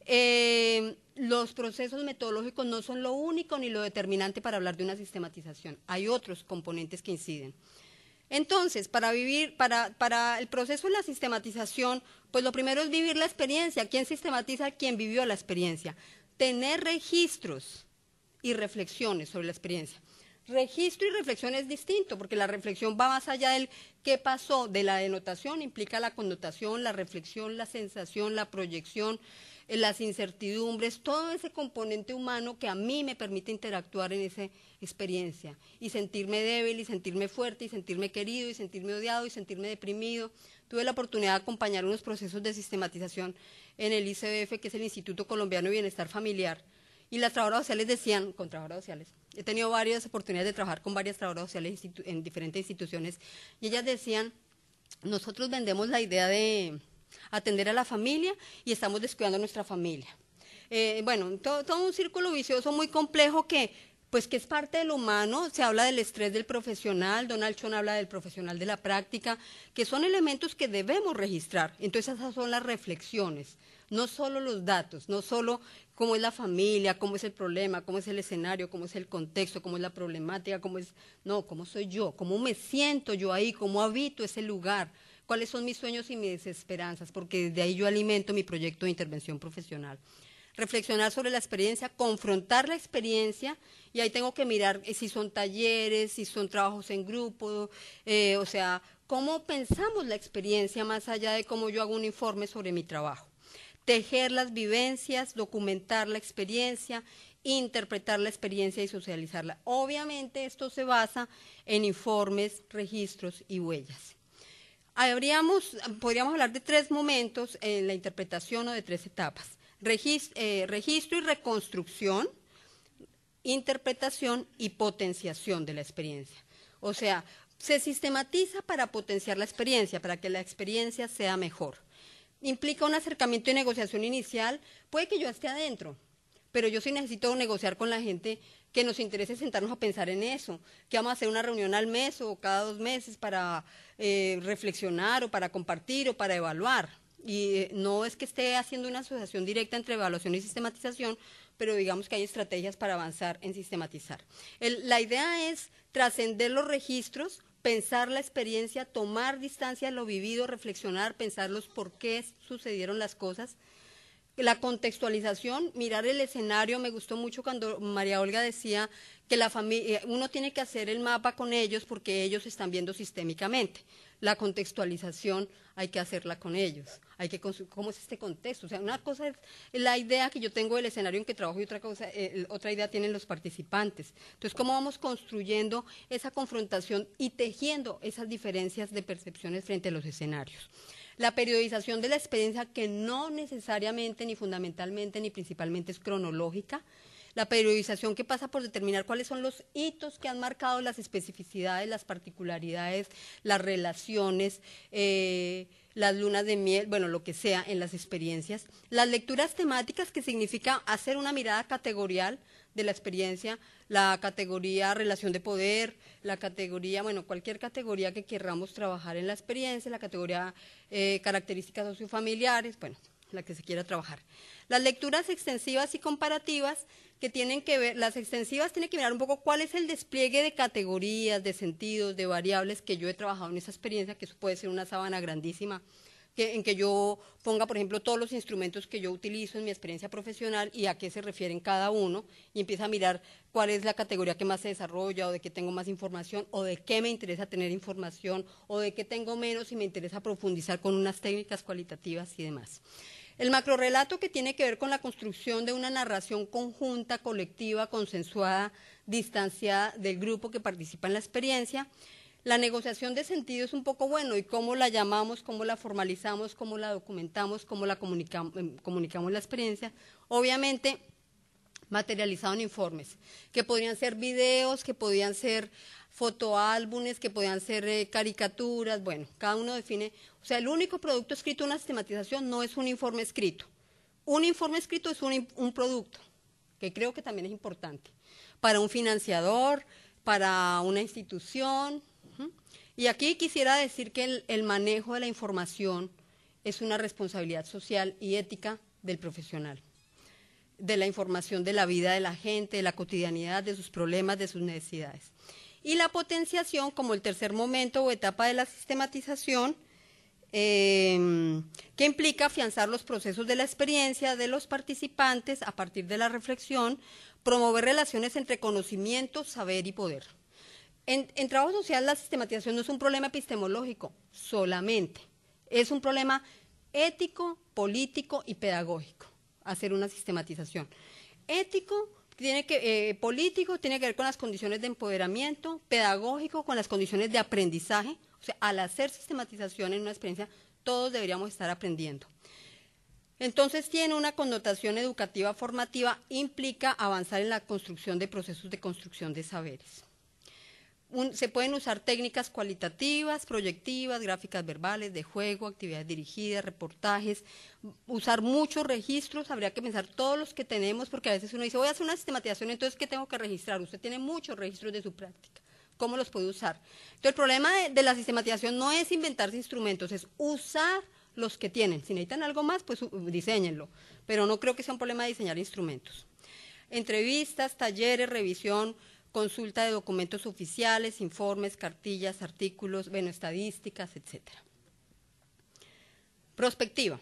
eh, los procesos metodológicos no son lo único ni lo determinante para hablar de una sistematización. Hay otros componentes que inciden. Entonces, para vivir, para, para el proceso de la sistematización, pues lo primero es vivir la experiencia. ¿Quién sistematiza? Quien vivió la experiencia. Tener registros y reflexiones sobre la experiencia. Registro y reflexión es distinto, porque la reflexión va más allá del qué pasó, de la denotación, implica la connotación, la reflexión, la sensación, la proyección, eh, las incertidumbres, todo ese componente humano que a mí me permite interactuar en esa experiencia y sentirme débil y sentirme fuerte y sentirme querido y sentirme odiado y sentirme deprimido. Tuve la oportunidad de acompañar unos procesos de sistematización en el I C B F, que es el Instituto Colombiano de Bienestar Familiar, y las trabajadoras sociales decían, con trabajadoras sociales, he tenido varias oportunidades de trabajar con varias trabajadoras sociales en diferentes instituciones, y ellas decían, nosotros vendemos la idea de atender a la familia y estamos descuidando a nuestra familia. Eh, bueno, todo, todo un círculo vicioso muy complejo que, pues que es parte de lo humano. Se habla del estrés del profesional, Donald Chon habla del profesional de la práctica, que son elementos que debemos registrar. Entonces esas son las reflexiones, no solo los datos, no solo cómo es la familia, cómo es el problema, cómo es el escenario, cómo es el contexto, cómo es la problemática, cómo es, no, cómo soy yo, cómo me siento yo ahí, cómo habito ese lugar, cuáles son mis sueños y mis esperanzas, porque desde ahí yo alimento mi proyecto de intervención profesional. Reflexionar sobre la experiencia, confrontar la experiencia, y ahí tengo que mirar eh, si son talleres, si son trabajos en grupo, eh, o sea, cómo pensamos la experiencia más allá de cómo yo hago un informe sobre mi trabajo. Tejer las vivencias, documentar la experiencia, interpretar la experiencia y socializarla. Obviamente esto se basa en informes, registros y huellas. Habríamos, podríamos hablar de tres momentos en la interpretación o de tres etapas. Registro, eh, registro y reconstrucción, interpretación y potenciación de la experiencia. O sea, se sistematiza para potenciar la experiencia, para que la experiencia sea mejor. Implica un acercamiento y negociación inicial. Puede que yo esté adentro, pero yo sí necesito negociar con la gente que nos interese sentarnos a pensar en eso, que vamos a hacer una reunión al mes o cada dos meses para eh, reflexionar o para compartir o para evaluar. Y eh, no es que esté haciendo una asociación directa entre evaluación y sistematización, pero digamos que hay estrategias para avanzar en sistematizar. El, la idea es trascender los registros, pensar la experiencia, tomar distancia de lo vivido, reflexionar, pensar los por qué sucedieron las cosas. La contextualización, mirar el escenario. Me gustó mucho cuando María Olga decía que la familia, uno tiene que hacer el mapa con ellos porque ellos están viendo sistémicamente. La contextualización hay que hacerla con ellos. Hay que ¿cómo es este contexto? O sea, una cosa es la idea que yo tengo del escenario en que trabajo y otra cosa, eh, otra idea tienen los participantes. Entonces, ¿cómo vamos construyendo esa confrontación y tejiendo esas diferencias de percepciones frente a los escenarios? La periodización de la experiencia, que no necesariamente, ni fundamentalmente, ni principalmente es cronológica. La periodización que pasa por determinar cuáles son los hitos que han marcado las especificidades, las particularidades, las relaciones, eh, las lunas de miel, bueno, lo que sea en las experiencias. Las lecturas temáticas, que significa hacer una mirada categorial de la experiencia, la categoría relación de poder, la categoría, bueno, cualquier categoría que querramos trabajar en la experiencia, la categoría eh, características sociofamiliares, bueno, la que se quiera trabajar. Las lecturas extensivas y comparativas que tienen que ver, las extensivas tienen que mirar un poco cuál es el despliegue de categorías, de sentidos, de variables que yo he trabajado en esa experiencia, que eso puede ser una sábana grandísima, que, en que yo ponga, por ejemplo, todos los instrumentos que yo utilizo en mi experiencia profesional y a qué se refieren cada uno, y empieza a mirar cuál es la categoría que más se desarrolla, o de qué tengo más información, o de qué me interesa tener información, o de qué tengo menos y me interesa profundizar con unas técnicas cualitativas y demás. El macrorrelato, que tiene que ver con la construcción de una narración conjunta, colectiva, consensuada, distanciada del grupo que participa en la experiencia. La negociación de sentido es un poco bueno, y cómo la llamamos, cómo la formalizamos, cómo la documentamos, cómo la comunicamos, comunicamos la experiencia. Obviamente, materializado en informes, que podrían ser videos, que podían ser fotoálbumes, que podían ser eh, caricaturas, bueno, cada uno define. O sea, el único producto escrito en una sistematización no es un informe escrito. Un informe escrito es un, un producto, que creo que también es importante, para un financiador, para una institución. ¿Uh? Y aquí quisiera decir que el, el manejo de la información es una responsabilidad social y ética del profesional, de la información de la vida de la gente, de la cotidianidad, de sus problemas, de sus necesidades. Y la potenciación como el tercer momento o etapa de la sistematización, eh, que implica afianzar los procesos de la experiencia de los participantes a partir de la reflexión, promover relaciones entre conocimiento, saber y poder. En, en trabajo social, la sistematización no es un problema epistemológico solamente, es un problema ético, político y pedagógico, hacer una sistematización. Ético, tiene que, eh, político, tiene que ver con las condiciones de empoderamiento, pedagógico, con las condiciones de aprendizaje. O sea, al hacer sistematización en una experiencia, todos deberíamos estar aprendiendo. Entonces, tiene una connotación educativa formativa, implica avanzar en la construcción de procesos de construcción de saberes. Un, se pueden usar técnicas cualitativas, proyectivas, gráficas verbales, de juego, actividades dirigidas, reportajes, usar muchos registros. Habría que pensar todos los que tenemos, porque a veces uno dice, voy a hacer una sistematización, entonces, ¿qué tengo que registrar? Usted tiene muchos registros de su práctica, ¿cómo los puede usar? Entonces, el problema de, de la sistematización no es inventarse instrumentos, es usar los que tienen. Si necesitan algo más, pues diséñenlo, pero no creo que sea un problema de diseñar instrumentos. Entrevistas, talleres, revisión, consulta de documentos oficiales, informes, cartillas, artículos, bueno, estadísticas, etcétera. Prospectiva.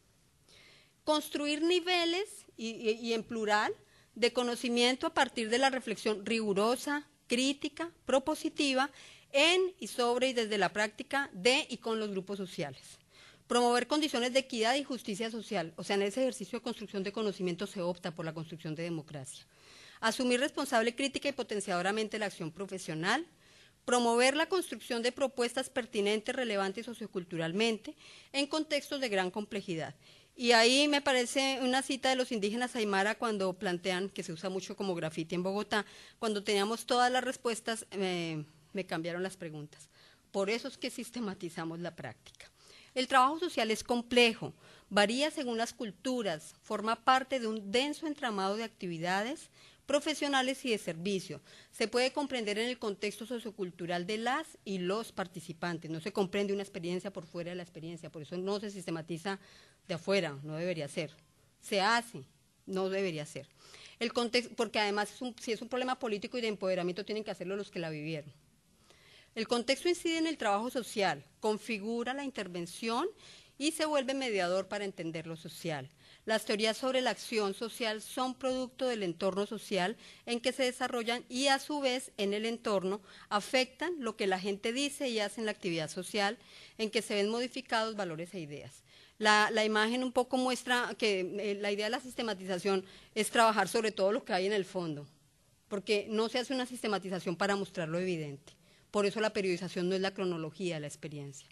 Construir niveles, y, y, y en plural, de conocimiento a partir de la reflexión rigurosa, crítica, propositiva, en y sobre y desde la práctica de y con los grupos sociales. Promover condiciones de equidad y justicia social. O sea, en ese ejercicio de construcción de conocimiento se opta por la construcción de democracia. Asumir responsable, crítica y potenciadoramente la acción profesional, promover la construcción de propuestas pertinentes, relevantes socioculturalmente, en contextos de gran complejidad. Y ahí me parece una cita de los indígenas Aymara cuando plantean, que se usa mucho como grafiti en Bogotá, cuando teníamos todas las respuestas, eh, me cambiaron las preguntas. Por eso es que sistematizamos la práctica. El trabajo social es complejo, varía según las culturas, forma parte de un denso entramado de actividades profesionales y de servicio. Se puede comprender en el contexto sociocultural de las y los participantes. No se comprende una experiencia por fuera de la experiencia, por eso no se sistematiza de afuera, no debería ser. Se hace, no debería ser. El contexto, porque además es un, si es un problema político y de empoderamiento, tienen que hacerlo los que la vivieron. El contexto incide en el trabajo social, configura la intervención y se vuelve mediador para entender lo social. Las teorías sobre la acción social son producto del entorno social en que se desarrollan y a su vez en el entorno afectan lo que la gente dice y hace en la actividad social, en que se ven modificados valores e ideas. La, la imagen un poco muestra que eh, la idea de la sistematización es trabajar sobre todo lo que hay en el fondo, porque no se hace una sistematización para mostrar lo evidente. Por eso la periodización no es la cronología de la experiencia.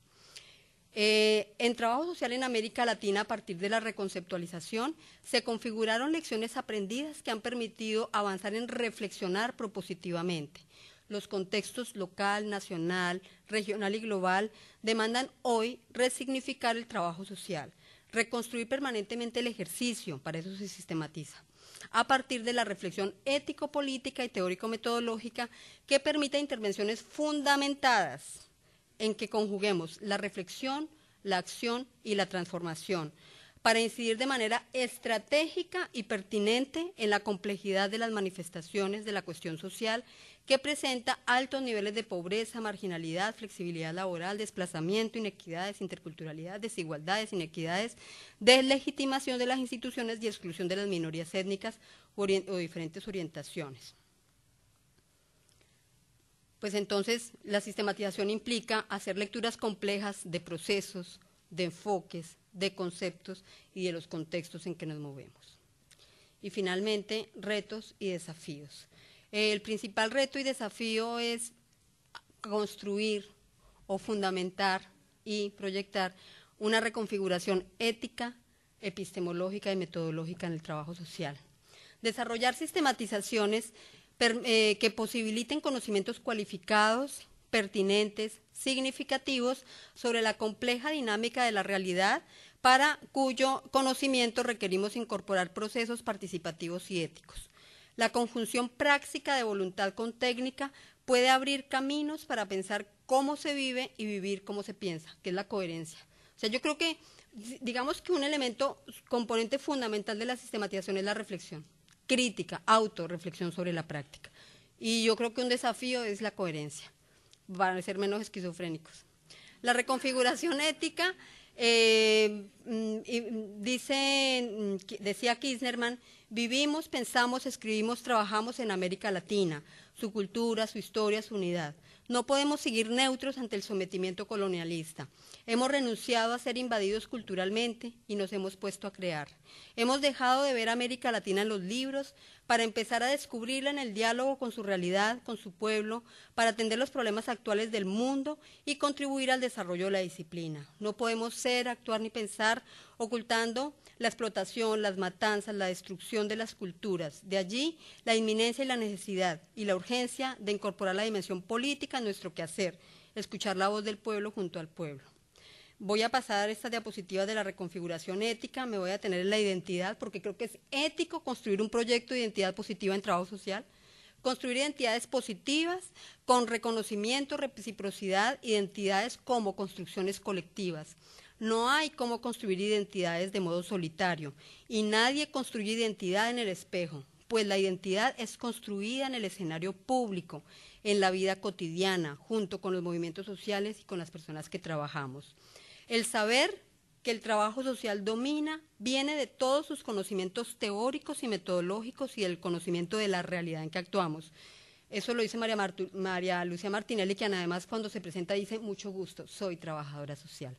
Eh, en trabajo social en América Latina, a partir de la reconceptualización, se configuraron lecciones aprendidas que han permitido avanzar en reflexionar propositivamente. Los contextos local, nacional, regional y global demandan hoy resignificar el trabajo social, reconstruir permanentemente el ejercicio, para eso se sistematiza, a partir de la reflexión ético-política y teórico-metodológica que permita intervenciones fundamentadas en que conjuguemos la reflexión, la acción y la transformación, para incidir de manera estratégica y pertinente en la complejidad de las manifestaciones de la cuestión social que presenta altos niveles de pobreza, marginalidad, flexibilidad laboral, desplazamiento, inequidades, interculturalidad, desigualdades, inequidades, deslegitimación de las instituciones y exclusión de las minorías étnicas o, o diferentes orientaciones. Pues entonces la sistematización implica hacer lecturas complejas de procesos, de enfoques, de conceptos y de los contextos en que nos movemos. Y finalmente, retos y desafíos. El principal reto y desafío es construir o fundamentar y proyectar una reconfiguración ética, epistemológica y metodológica en el trabajo social. Desarrollar sistematizaciones per, eh, que posibiliten conocimientos cualificados, pertinentes, significativos sobre la compleja dinámica de la realidad, para cuyo conocimiento requerimos incorporar procesos participativos y éticos. La conjunción práctica de voluntad con técnica puede abrir caminos para pensar cómo se vive y vivir cómo se piensa, que es la coherencia. O sea, yo creo que, digamos que un elemento, componente fundamental de la sistematización es la reflexión crítica, autorreflexión sobre la práctica. Y yo creo que un desafío es la coherencia, para ser menos esquizofrénicos. La reconfiguración ética, eh, dice, decía Kirchnerman, vivimos, pensamos, escribimos, trabajamos en América Latina, su cultura, su historia, su unidad. No podemos seguir neutros ante el sometimiento colonialista. Hemos renunciado a ser invadidos culturalmente y nos hemos puesto a crear. Hemos dejado de ver a América Latina en los libros para empezar a descubrirla en el diálogo con su realidad, con su pueblo, para atender los problemas actuales del mundo y contribuir al desarrollo de la disciplina. No podemos ser, actuar ni pensar ocultando la explotación, las matanzas, la destrucción de las culturas. De allí la inminencia y la necesidad y la urgencia de incorporar la dimensión política en nuestro quehacer, escuchar la voz del pueblo junto al pueblo. Voy a pasar estas diapositivas de la reconfiguración ética, me voy a tener en la identidad, porque creo que es ético construir un proyecto de identidad positiva en trabajo social, construir identidades positivas con reconocimiento, reciprocidad, identidades como construcciones colectivas. No hay cómo construir identidades de modo solitario y nadie construye identidad en el espejo, pues la identidad es construida en el escenario público, en la vida cotidiana, junto con los movimientos sociales y con las personas que trabajamos. El saber que el trabajo social domina viene de todos sus conocimientos teóricos y metodológicos y del conocimiento de la realidad en que actuamos. Eso lo dice María, Martu, María Lucia Martinelli, que además cuando se presenta dice, mucho gusto, soy trabajadora social.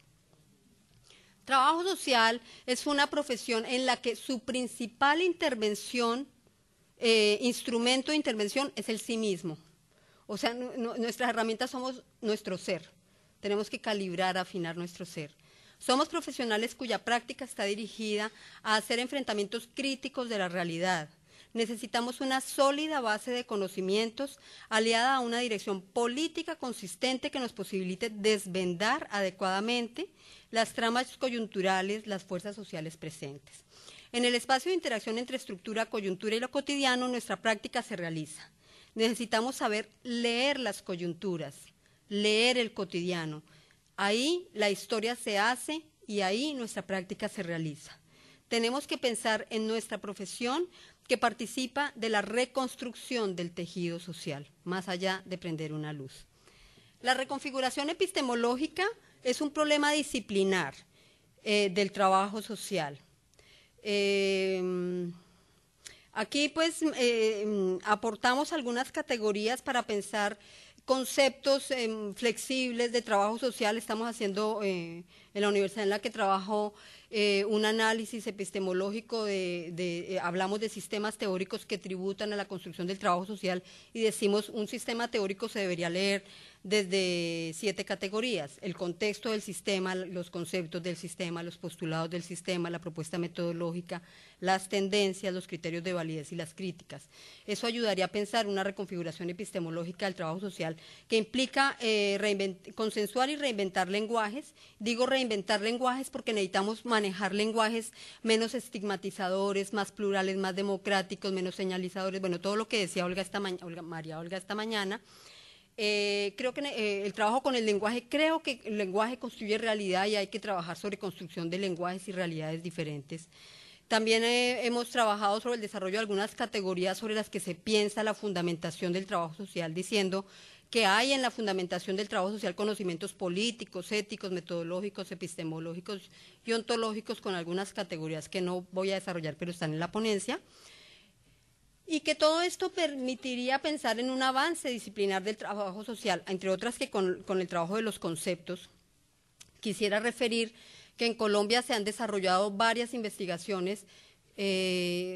Trabajo social es una profesión en la que su principal intervención, eh, instrumento de intervención es el sí mismo. O sea, no, no, nuestras herramientas somos nuestro ser. Tenemos que calibrar, afinar nuestro ser. Somos profesionales cuya práctica está dirigida a hacer enfrentamientos críticos de la realidad. Necesitamos una sólida base de conocimientos aliada a una dirección política consistente que nos posibilite desvendar adecuadamente las tramas coyunturales, las fuerzas sociales presentes. En el espacio de interacción entre estructura, coyuntura y lo cotidiano, nuestra práctica se realiza. Necesitamos saber leer las coyunturas, leer el cotidiano. Ahí la historia se hace y ahí nuestra práctica se realiza. Tenemos que pensar en nuestra profesión que participa de la reconstrucción del tejido social, más allá de prender una luz. La reconfiguración epistemológica es un problema disciplinar eh, del trabajo social. Eh, aquí pues eh, aportamos algunas categorías para pensar conceptos eh, flexibles de trabajo social. Estamos haciendo eh, en la universidad en la que trabajo eh, un análisis epistemológico, de, de, eh, hablamos de sistemas teóricos que tributan a la construcción del trabajo social y decimos un sistema teórico se debería leer desde siete categorías: el contexto del sistema, los conceptos del sistema, los postulados del sistema, la propuesta metodológica, las tendencias, los criterios de validez y las críticas. Eso ayudaría a pensar una reconfiguración epistemológica del trabajo social que implica eh, consensuar y reinventar lenguajes. Digo reinventar lenguajes porque necesitamos manejar lenguajes menos estigmatizadores, más plurales, más democráticos, menos señalizadores, bueno, todo lo que decía Olga esta Olga, María Olga esta mañana. Eh, creo que eh, el trabajo con el lenguaje, creo que el lenguaje construye realidad y hay que trabajar sobre construcción de lenguajes y realidades diferentes. También eh, hemos trabajado sobre el desarrollo de algunas categorías sobre las que se piensa la fundamentación del trabajo social, diciendo que hay en la fundamentación del trabajo social conocimientos políticos, éticos, metodológicos, epistemológicos y ontológicos con algunas categorías que no voy a desarrollar, pero están en la ponencia. Y que todo esto permitiría pensar en un avance disciplinar del trabajo social, entre otras que con, con el trabajo de los conceptos. Quisiera referir que en Colombia se han desarrollado varias investigaciones eh,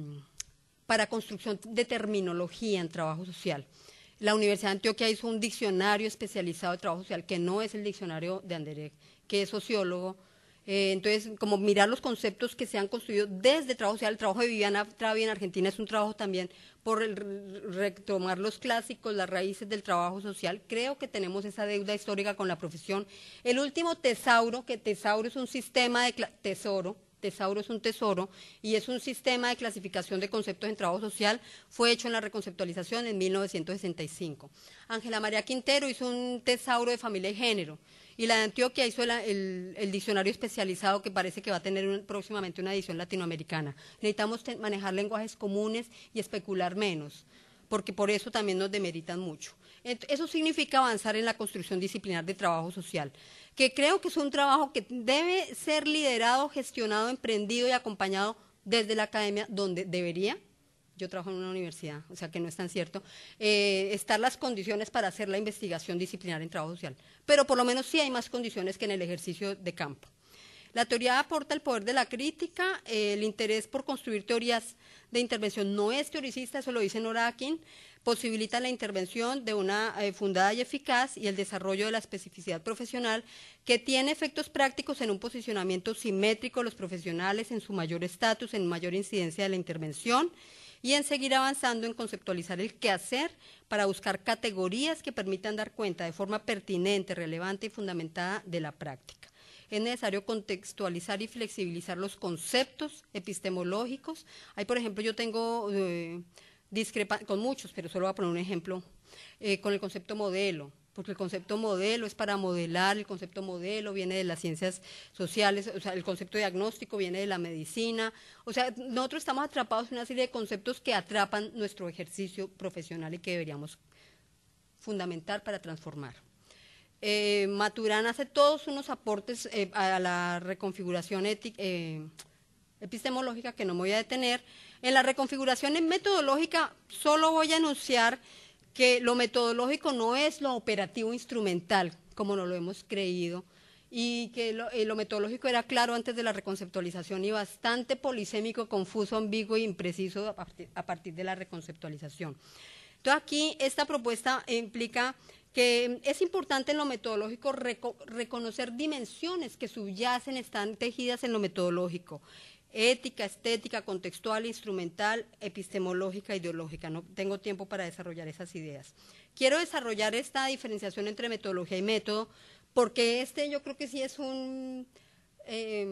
para construcción de terminología en trabajo social. La Universidad de Antioquia hizo un diccionario especializado de trabajo social, que no es el diccionario de Anderek, que es sociólogo. Eh, entonces, como mirar los conceptos que se han construido desde el trabajo social. El trabajo de Viviana Travi en Argentina es un trabajo también por el, retomar los clásicos, las raíces del trabajo social. Creo que tenemos esa deuda histórica con la profesión. El último tesauro, que tesauro es un sistema de tesoro, tesauro es un tesoro y es un sistema de clasificación de conceptos en trabajo social, fue hecho en la reconceptualización en mil novecientos sesenta y cinco. Ángela María Quintero hizo un tesauro de familia y género, y la de Antioquia hizo el, el, el diccionario especializado, que parece que va a tener un, próximamente una edición latinoamericana. Necesitamos manejar lenguajes comunes y especular menos, porque por eso también nos demeritan mucho. Eso significa avanzar en la construcción disciplinar de trabajo social, que creo que es un trabajo que debe ser liderado, gestionado, emprendido y acompañado desde la academia, donde debería, yo trabajo en una universidad, o sea que no es tan cierto, eh, estar las condiciones para hacer la investigación disciplinar en trabajo social, pero por lo menos sí hay más condiciones que en el ejercicio de campo. La teoría aporta el poder de la crítica, eh, el interés por construir teorías de intervención no es teoricista, eso lo dice Nora Akin, posibilita la intervención de una eh, fundada y eficaz y el desarrollo de la especificidad profesional, que tiene efectos prácticos en un posicionamiento simétrico de los profesionales, en su mayor estatus, en mayor incidencia de la intervención, y en seguir avanzando en conceptualizar el quehacer para buscar categorías que permitan dar cuenta de forma pertinente, relevante y fundamentada de la práctica. Es necesario contextualizar y flexibilizar los conceptos epistemológicos. Ahí, por ejemplo, yo tengo eh, discrepancia con muchos, pero solo voy a poner un ejemplo, eh, con el concepto modelo, porque el concepto modelo es para modelar, el concepto modelo viene de las ciencias sociales, o sea, el concepto diagnóstico viene de la medicina, o sea, nosotros estamos atrapados en una serie de conceptos que atrapan nuestro ejercicio profesional y que deberíamos fundamentar para transformar. Eh, Maturana hace todos unos aportes eh, a la reconfiguración ética, eh, epistemológica, que no me voy a detener. En la reconfiguración metodológica solo voy a anunciar que lo metodológico no es lo operativo instrumental, como no lo hemos creído, y que lo, eh, lo metodológico era claro antes de la reconceptualización y bastante polisémico, confuso, ambiguo e impreciso a partir, a partir de la reconceptualización. Entonces aquí esta propuesta implica que es importante en lo metodológico reco reconocer dimensiones que subyacen, están tejidas en lo metodológico: ética, estética, contextual, instrumental, epistemológica, ideológica. No tengo tiempo para desarrollar esas ideas. Quiero desarrollar esta diferenciación entre metodología y método, porque este yo creo que sí es un, eh,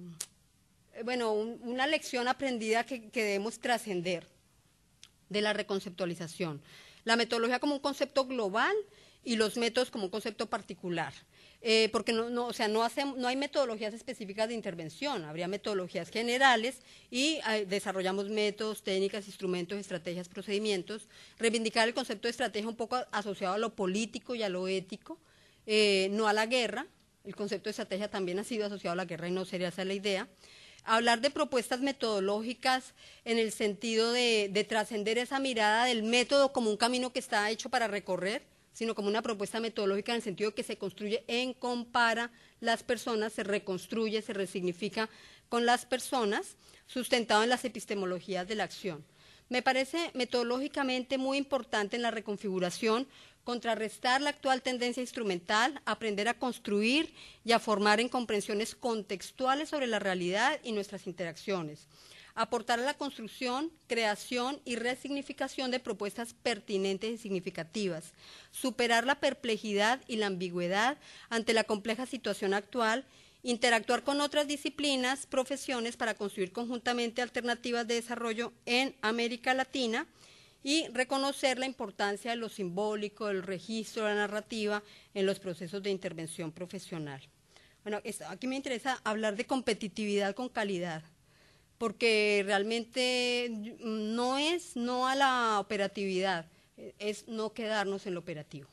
bueno, un, una lección aprendida que, que debemos trascender de la reconceptualización. La metodología como un concepto global y los métodos como un concepto particular. Eh, porque no, no, o sea, no, hace, no hay metodologías específicas de intervención, habría metodologías generales y eh, desarrollamos métodos, técnicas, instrumentos, estrategias, procedimientos. Reivindicar el concepto de estrategia un poco asociado a lo político y a lo ético, eh, no a la guerra. El concepto de estrategia también ha sido asociado a la guerra y no sería esa la idea. Hablar de propuestas metodológicas en el sentido de, de trascender esa mirada del método como un camino que está hecho para recorrer, sino como una propuesta metodológica en el sentido de que se construye en compara las personas, se reconstruye, se resignifica con las personas, sustentado en las epistemologías de la acción. Me parece metodológicamente muy importante en la reconfiguración contrarrestar la actual tendencia instrumental, aprender a construir y a formar en comprensiones contextuales sobre la realidad y nuestras interacciones. Aportar a la construcción, creación y resignificación de propuestas pertinentes y significativas, superar la perplejidad y la ambigüedad ante la compleja situación actual, interactuar con otras disciplinas, profesiones para construir conjuntamente alternativas de desarrollo en América Latina y reconocer la importancia de lo simbólico, del registro, de la narrativa en los procesos de intervención profesional. Bueno, aquí me interesa hablar de competitividad con calidad, porque realmente no es no a la operatividad, es no quedarnos en lo operativo.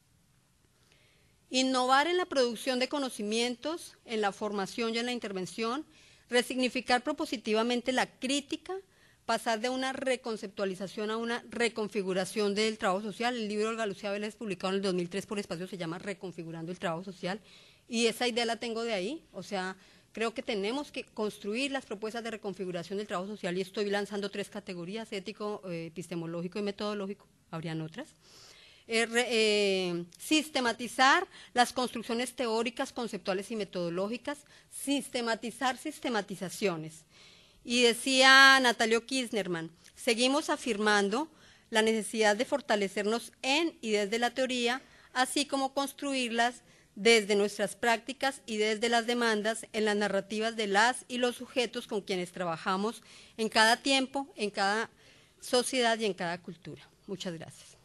Innovar en la producción de conocimientos, en la formación y en la intervención, resignificar propositivamente la crítica, pasar de una reconceptualización a una reconfiguración del trabajo social. El libro de Olga Lucía Vélez, publicado en el dos mil tres por Espacio, se llama Reconfigurando el Trabajo Social, y esa idea la tengo de ahí. O sea, creo que tenemos que construir las propuestas de reconfiguración del trabajo social, y estoy lanzando tres categorías: ético, eh, epistemológico y metodológico, habrían otras. Eh, re, eh, sistematizar las construcciones teóricas, conceptuales y metodológicas, sistematizar sistematizaciones. Y decía Natalio Kirchnerman, seguimos afirmando la necesidad de fortalecernos en y desde la teoría, así como construirlas desde nuestras prácticas y desde las demandas en las narrativas de las y los sujetos con quienes trabajamos en cada tiempo, en cada sociedad y en cada cultura. Muchas gracias.